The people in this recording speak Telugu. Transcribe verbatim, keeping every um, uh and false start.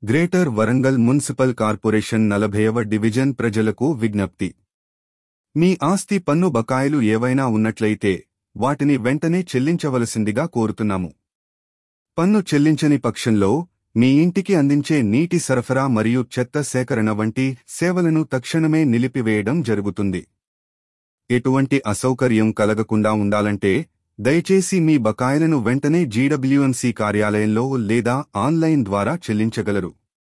గ్రేటర్ వరంగల్ మున్సిపల్ కార్పొరేషన్ నలభైవ డివిజన్ ప్రజలకు విజ్ఞప్తి. మీ ఆస్తి పన్ను బకాయిలు ఏవైనా ఉన్నట్లయితే వాటిని వెంటనే చెల్లించవలసిందిగా కోరుతున్నాము. పన్ను చెల్లించని పక్షంలో మీ ఇంటికి అందించే నీటి సరఫరా మరియు చెత్త సేకరణ వంటి సేవలను తక్షణమే నిలిపివేయడం జరుగుతుంది. ఎటువంటి అసౌకర్యం కలగకుండా ఉండాలంటే దయచేసి మీ బకాయిలను వెంటనే జీడబ్ల్యూఎంసీ కార్యాలయంలో లేదా ఆన్లైన్ ద్వారా చెల్లించగలరు.